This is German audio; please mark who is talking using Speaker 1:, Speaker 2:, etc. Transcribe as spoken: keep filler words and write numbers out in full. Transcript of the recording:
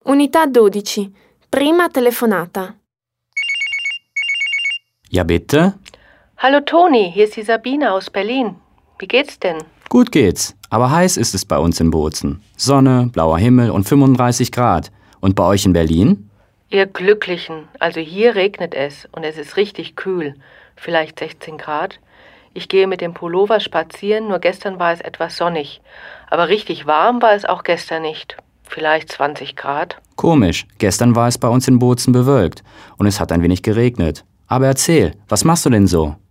Speaker 1: Unità dodici. Prima telefonata.
Speaker 2: Ja, bitte?
Speaker 3: Hallo Toni, hier ist die Sabine aus Berlin. Wie geht's denn?
Speaker 2: Gut geht's, aber heiß ist es bei uns in Bozen. Sonne, blauer Himmel und fünfunddreißig Grad. Und bei euch in Berlin?
Speaker 3: Ihr Glücklichen, also hier regnet es und es ist richtig kühl, vielleicht sechzehn Grad. Ich gehe mit dem Pullover spazieren, nur gestern war es etwas sonnig. Aber richtig warm war es auch gestern nicht. Vielleicht zwanzig Grad.
Speaker 2: Komisch, gestern war es bei uns in Bozen bewölkt und es hat ein wenig geregnet. Aber erzähl, was machst du denn so?